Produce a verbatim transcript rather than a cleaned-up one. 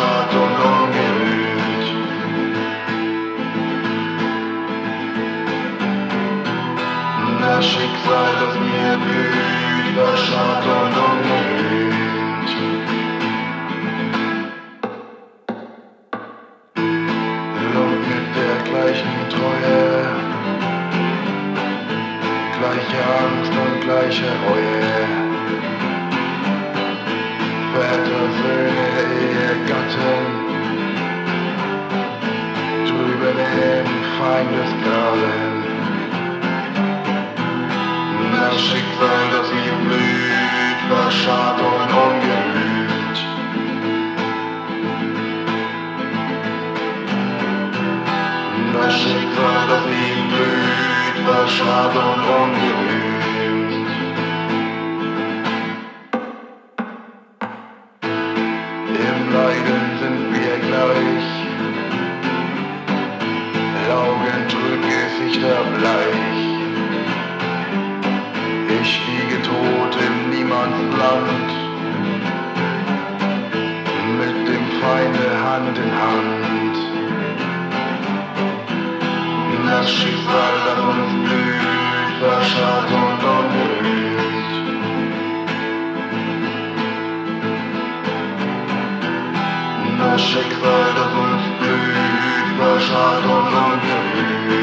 verscharrt und ungerührt. Das Schicksal, das mir blüht, verscharrt und ungerührt. Und mit der gleichen Treue, gleiche Angst und gleiche Reue, Väter, Söhne, Ehegatten, drüben im Feindesgraben. Das Schicksal, das mir blüht, verscharrt und ungerührt. Das Schicksal, das mir blüht, verscharrt und ungerührt. Im Leiden sind wir gleich, Augentrüb, Gesichter bleich. Ich liege tot im Niemandsland, mit dem Feinde Hand in Hand. Das Schicksal, das uns blüht, verscharrt und ungerührt. Das Schicksal, das uns blüht, verscharrt und ungerührt.